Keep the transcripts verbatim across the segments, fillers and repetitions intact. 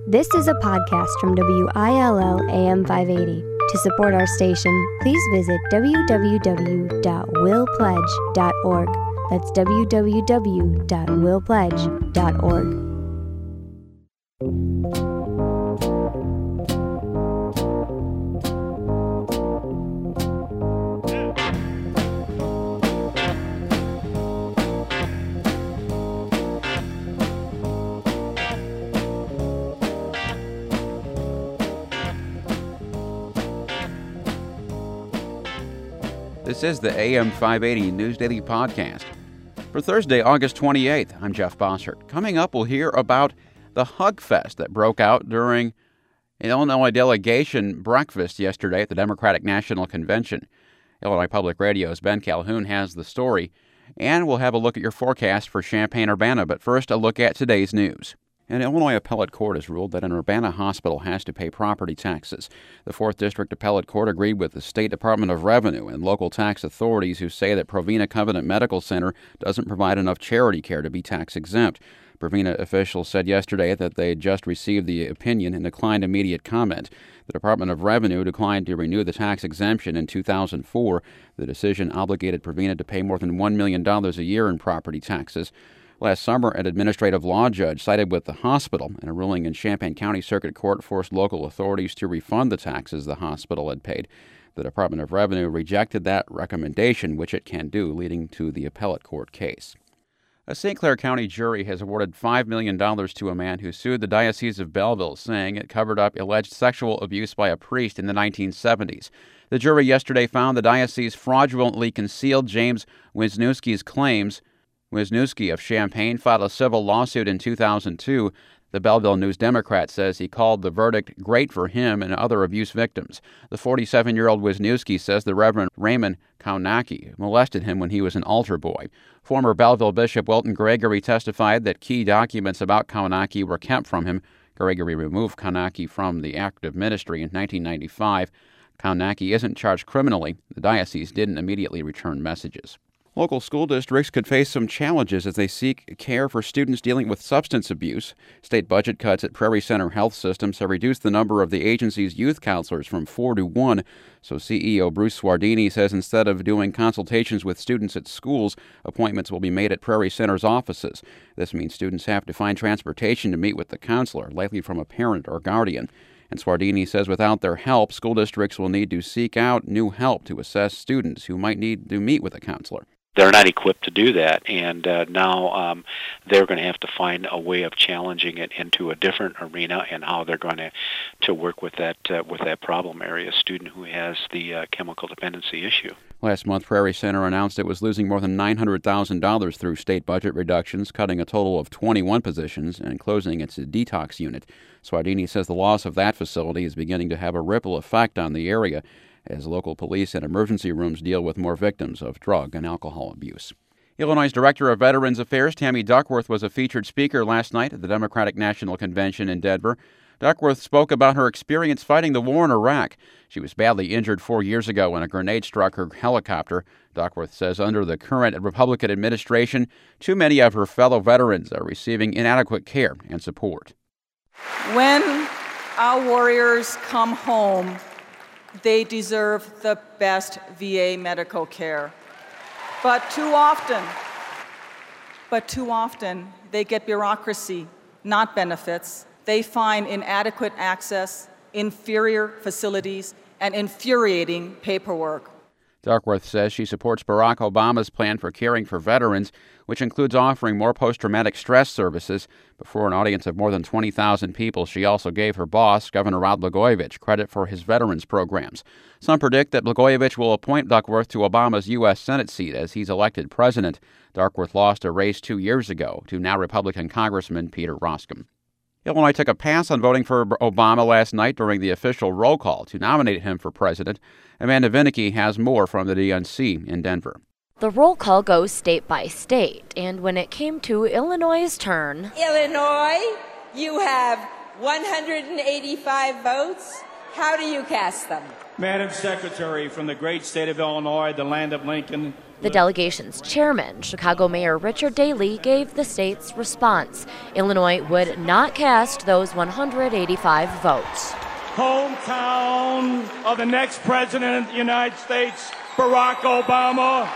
This is a podcast from W I L L A M five eighty. To support our station, please visit w w w dot will pledge dot org. That's w w w dot will pledge dot org. This is the A M five eighty News Daily Podcast. For Thursday, August twenty-eighth, I'm Jeff Bossert. Coming up, we'll hear about the Hug Fest that broke out during an Illinois delegation breakfast yesterday at the Democratic National Convention. Illinois Public Radio's Ben Calhoun has the story, and we'll have a look at your forecast for Champaign-Urbana. But first, a look at today's news. An Illinois appellate court has ruled that an Urbana hospital has to pay property taxes. The fourth District Appellate Court agreed with the State Department of Revenue and local tax authorities who say that Provena Covenant Medical Center doesn't provide enough charity care to be tax-exempt. Provena officials said yesterday that they had just received the opinion and declined immediate comment. The Department of Revenue declined to renew the tax exemption in two thousand four. The decision obligated Provena to pay more than one million dollars a year in property taxes. Last summer, an administrative law judge sided with the hospital, and a ruling in Champaign County Circuit Court forced local authorities to refund the taxes the hospital had paid. The Department of Revenue rejected that recommendation, which it can do, leading to the appellate court case. A Saint Clair County jury has awarded five million dollars to a man who sued the Diocese of Belleville, saying it covered up alleged sexual abuse by a priest in the nineteen seventies. The jury yesterday found the diocese fraudulently concealed James Wisniewski's claims. Wisniewski of Champaign filed a civil lawsuit in two thousand two. The Belleville News-Democrat says he called the verdict great for him and other abuse victims. The forty-seven-year-old Wisniewski says the Reverend Raymond Kaunaki molested him when he was an altar boy. Former Belleville Bishop Wilton Gregory testified that key documents about Kaunaki were kept from him. Gregory removed Kaunaki from the active ministry in nineteen ninety-five. Kaunaki isn't charged criminally. The diocese didn't immediately return messages. Local school districts could face some challenges as they seek care for students dealing with substance abuse. State budget cuts at Prairie Center Health Systems have reduced the number of the agency's youth counselors from four to one. So C E O Bruce Swardini says instead of doing consultations with students at schools, appointments will be made at Prairie Center's offices. This means students have to find transportation to meet with the counselor, likely from a parent or guardian. And Swardini says without their help, school districts will need to seek out new help to assess students who might need to meet with a counselor. They're not equipped to do that, and uh, now um, they're going to have to find a way of challenging it into a different arena, and how they're going to to work with that uh, with that problem area student who has the uh, chemical dependency issue. Last month, Prairie Center announced it was losing more than nine hundred thousand dollars through state budget reductions, cutting a total of twenty-one positions and closing its detox unit. Swardini says the loss of that facility is beginning to have a ripple effect on the area, as local police and emergency rooms deal with more victims of drug and alcohol abuse. Illinois' Director of Veterans Affairs, Tammy Duckworth, was a featured speaker last night at the Democratic National Convention in Denver. Duckworth spoke about her experience fighting the war in Iraq. She was badly injured four years ago when a grenade struck her helicopter. Duckworth says under the current Republican administration, too many of her fellow veterans are receiving inadequate care and support. When our warriors come home, they deserve the best V A medical care. But too often, but too often, they get bureaucracy, not benefits. They find inadequate access, inferior facilities, and infuriating paperwork. Duckworth says she supports Barack Obama's plan for caring for veterans, which includes offering more post-traumatic stress services. Before an audience of more than twenty thousand people, she also gave her boss, Governor Rod Blagojevich, credit for his veterans programs. Some predict that Blagojevich will appoint Duckworth to Obama's U S Senate seat as he's elected president. Duckworth lost a race two years ago to now Republican Congressman Peter Roskam. Illinois took a pass on voting for Obama last night during the official roll call to nominate him for president. Amanda Vinicky has more from the D N C in Denver. The roll call goes state by state, and when it came to Illinois' turn... Illinois, you have one hundred eighty-five votes. How do you cast them? Madam Secretary, from the great state of Illinois, the land of Lincoln. The delegation's chairman, Chicago Mayor Richard Daley, gave the state's response. Illinois would not cast those one hundred eighty-five votes. Hometown of the next president of the United States, Barack Obama.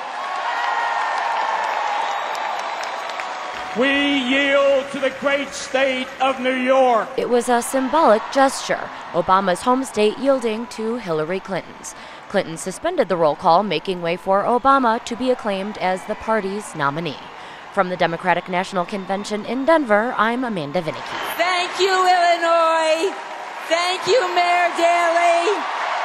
We yield to the great state of New York. It was a symbolic gesture, Obama's home state yielding to Hillary Clinton's. Clinton suspended the roll call, making way for Obama to be acclaimed as the party's nominee. From the Democratic National Convention in Denver, I'm Amanda Vinicky. Thank you, Illinois. Thank you, Mayor Daley.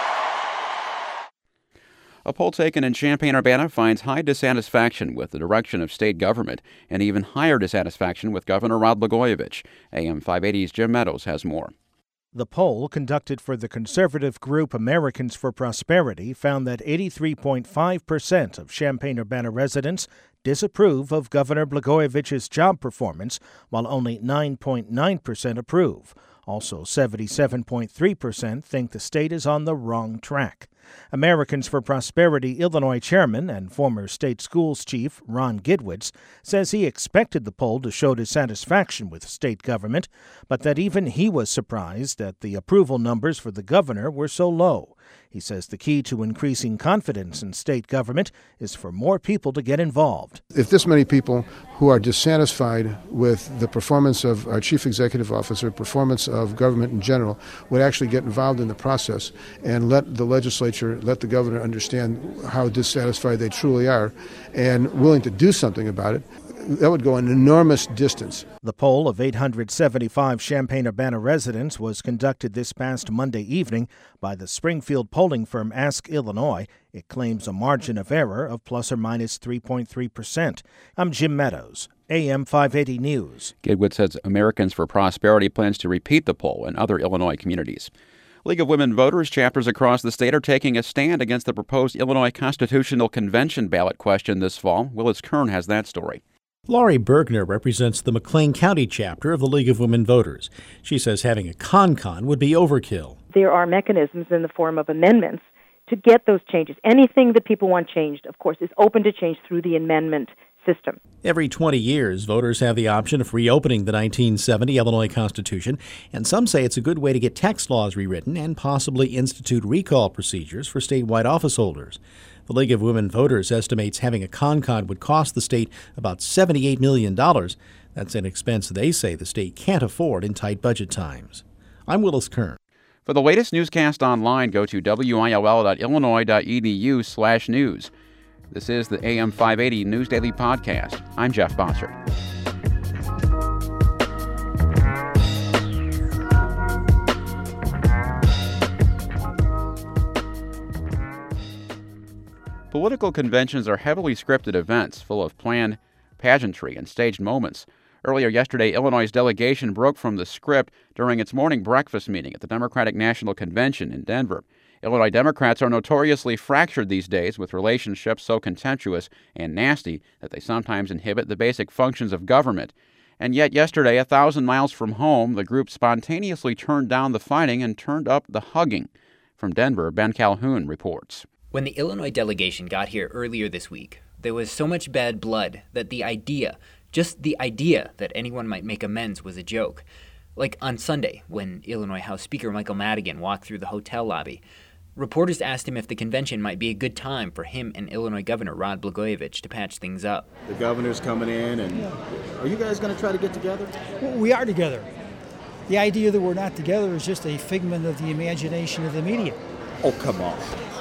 A poll taken in Champaign-Urbana finds high dissatisfaction with the direction of state government and even higher dissatisfaction with Governor Rod Blagojevich. A M five eighty's Jim Meadows has more. The poll, conducted for the conservative group Americans for Prosperity, found that eighty-three point five percent of Champaign-Urbana residents disapprove of Governor Blagojevich's job performance, while only nine point nine percent approve. Also, seventy-seven point three percent think the state is on the wrong track. Americans for Prosperity Illinois chairman and former state schools chief Ron Gidwitz says he expected the poll to show dissatisfaction with state government, but that even he was surprised that the approval numbers for the governor were so low. He says the key to increasing confidence in state government is for more people to get involved. If this many people who are dissatisfied with the performance of our chief executive officer, performance of government in general, would actually get involved in the process and let the legislature, let the governor understand how dissatisfied they truly are and willing to do something about it, that would go an enormous distance. The poll of eight hundred seventy-five Champaign-Urbana residents was conducted this past Monday evening by the Springfield polling firm Ask Illinois. It claims a margin of error of plus or minus three point three percent. I'm Jim Meadows, A M five eighty News. Gidwitz says Americans for Prosperity plans to repeat the poll in other Illinois communities. League of Women Voters chapters across the state are taking a stand against the proposed Illinois Constitutional Convention ballot question this fall. Willis Kern has that story. Laurie Bergner represents the McLean County chapter of the League of Women Voters. She says having a con-con would be overkill. There are mechanisms in the form of amendments to get those changes. Anything that people want changed, of course, is open to change through the amendment system. Every twenty years, voters have the option of reopening the nineteen seventy Illinois Constitution, and some say it's a good way to get tax laws rewritten and possibly institute recall procedures for statewide office holders. The League of Women Voters estimates having a con-con would cost the state about seventy-eight million dollars. That's an expense they say the state can't afford in tight budget times. I'm Willis Kern. For the latest newscast online, go to W I L L dot illinois dot e d u slash news. This is the A M five eighty News Daily Podcast. I'm Jeff Bossert. Political conventions are heavily scripted events full of planned pageantry and staged moments. Earlier yesterday, Illinois' delegation broke from the script during its morning breakfast meeting at the Democratic National Convention in Denver. Illinois Democrats are notoriously fractured these days, with relationships so contemptuous and nasty that they sometimes inhibit the basic functions of government. And yet yesterday, a thousand miles from home, the group spontaneously turned down the fighting and turned up the hugging. From Denver, Ben Calhoun reports. When the Illinois delegation got here earlier this week, there was so much bad blood that the idea, just the idea that anyone might make amends was a joke. Like on Sunday, when Illinois House Speaker Michael Madigan walked through the hotel lobby. Reporters asked him if the convention might be a good time for him and Illinois Governor Rod Blagojevich to patch things up. The governor's coming in, and yeah. Are you guys going to try to get together? Well, we are together. The idea that we're not together is just a figment of the imagination of the media. Oh, come on.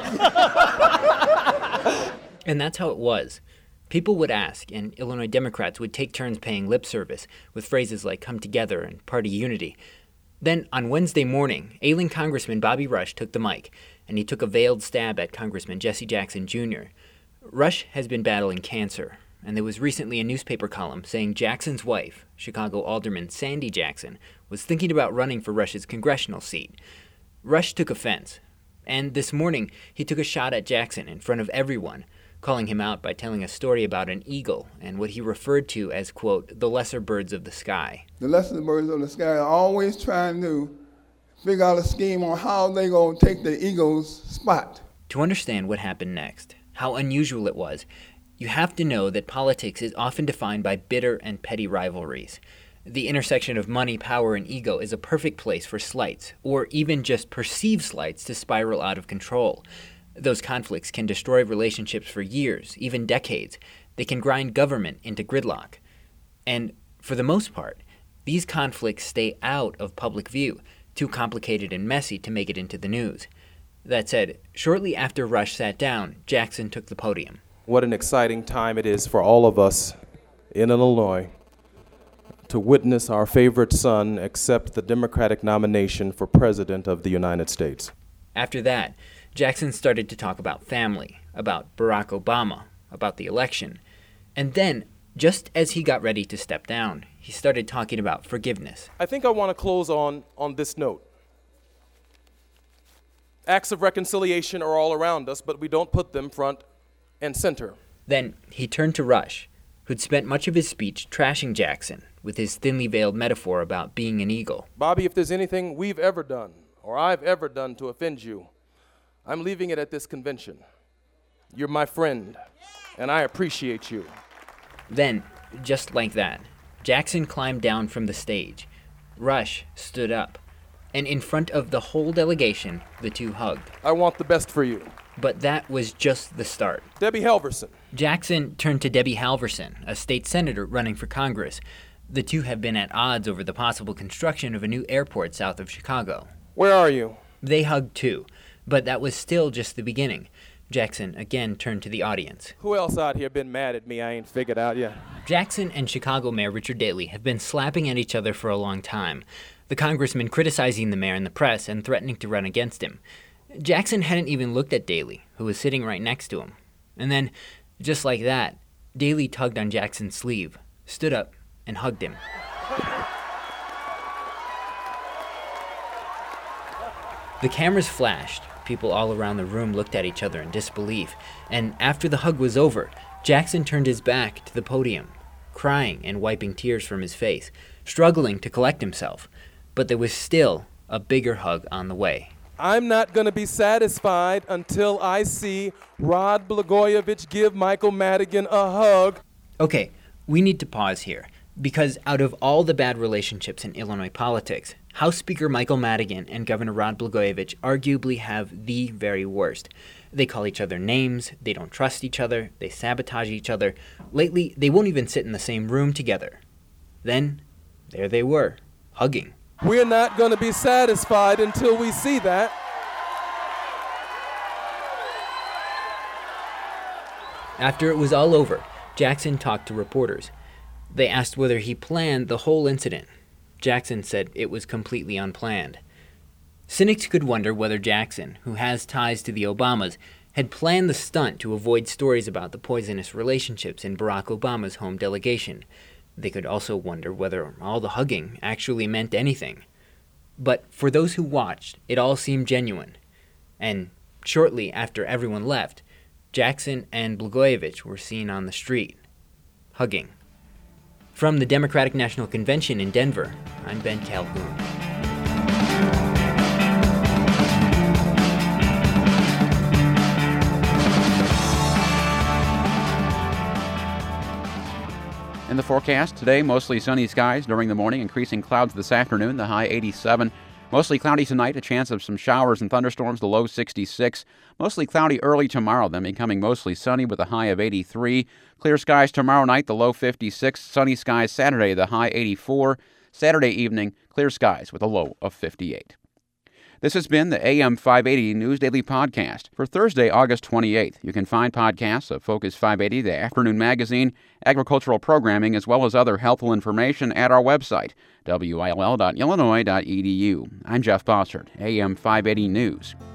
And that's how it was. People would ask, and Illinois Democrats would take turns paying lip service with phrases like come together and party unity. Then, on Wednesday morning, ailing Congressman Bobby Rush took the mic, and he took a veiled stab at Congressman Jesse Jackson Junior Rush has been battling cancer, and there was recently a newspaper column saying Jackson's wife, Chicago Alderman Sandy Jackson, was thinking about running for Rush's congressional seat. Rush took offense, and this morning he took a shot at Jackson in front of everyone, calling him out by telling a story about an eagle and what he referred to as, quote, the lesser birds of the sky. The lesser birds of the sky are always trying to figure out a scheme on how they're going to take the Eagles' spot. To understand what happened next, how unusual it was, you have to know that politics is often defined by bitter and petty rivalries. The intersection of money, power, and ego is a perfect place for slights, or even just perceived slights, to spiral out of control. Those conflicts can destroy relationships for years, even decades. They can grind government into gridlock. And for the most part, these conflicts stay out of public view, too complicated and messy to make it into the news. That said, shortly after Rush sat down, Jackson took the podium. What an exciting time it is for all of us in Illinois to witness our favorite son accept the Democratic nomination for President of the United States. After that, Jackson started to talk about family, about Barack Obama, about the election. And then, just as he got ready to step down, he started talking about forgiveness. I think I want to close on, on this note. Acts of reconciliation are all around us, but we don't put them front and center. Then he turned to Rush, who'd spent much of his speech trashing Jackson with his thinly veiled metaphor about being an eagle. Bobby, if there's anything we've ever done, or I've ever done to offend you, I'm leaving it at this convention. You're my friend, and I appreciate you. Then, just like that, Jackson climbed down from the stage. Rush stood up, and in front of the whole delegation, the two hugged. I want the best for you. But that was just the start. Debbie Halverson. Jackson turned to Debbie Halverson, a state senator running for Congress. The two have been at odds over the possible construction of a new airport south of Chicago. Where are you? They hugged too, but that was still just the beginning. Jackson again turned to the audience. Who else out here been mad at me I ain't figured out yet? Jackson and Chicago Mayor Richard Daley have been slapping at each other for a long time. The congressman criticizing the mayor in the press and threatening to run against him. Jackson hadn't even looked at Daley, who was sitting right next to him. And then, just like that, Daley tugged on Jackson's sleeve, stood up, and hugged him. The cameras flashed. People all around the room looked at each other in disbelief. And after the hug was over, Jackson turned his back to the podium, crying and wiping tears from his face, struggling to collect himself. But there was still a bigger hug on the way. I'm not going to be satisfied until I see Rod Blagojevich give Michael Madigan a hug. Okay, we need to pause here, because out of all the bad relationships in Illinois politics, House Speaker Michael Madigan and Governor Rod Blagojevich arguably have the very worst. They call each other names, they don't trust each other, they sabotage each other. Lately, they won't even sit in the same room together. Then, there they were, hugging. We're not going to be satisfied until we see that. After it was all over, Jackson talked to reporters. They asked whether he planned the whole incident. Jackson said it was completely unplanned. Cynics could wonder whether Jackson, who has ties to the Obamas, had planned the stunt to avoid stories about the poisonous relationships in Barack Obama's home delegation. They could also wonder whether all the hugging actually meant anything. But for those who watched, it all seemed genuine. And shortly after everyone left, Jackson and Blagojevich were seen on the street, hugging. From the Democratic National Convention in Denver, I'm Ben Calhoun. In the forecast today, mostly sunny skies during the morning, increasing clouds this afternoon, the high eighty-seven. Mostly cloudy tonight, a chance of some showers and thunderstorms, the low sixty-six. Mostly cloudy early tomorrow, then becoming mostly sunny with a high of eighty-three. Clear skies tomorrow night, the low fifty-six. Sunny skies Saturday, the high eighty-four. Saturday evening, clear skies with a low of fifty-eight. This has been the A M five eighty News Daily Podcast for Thursday, August twenty-eighth. You can find podcasts of Focus five eighty, the afternoon magazine, agricultural programming, as well as other helpful information at our website, W I L L dot illinois dot e d u. I'm Jeff Bossert, A M five eighty News.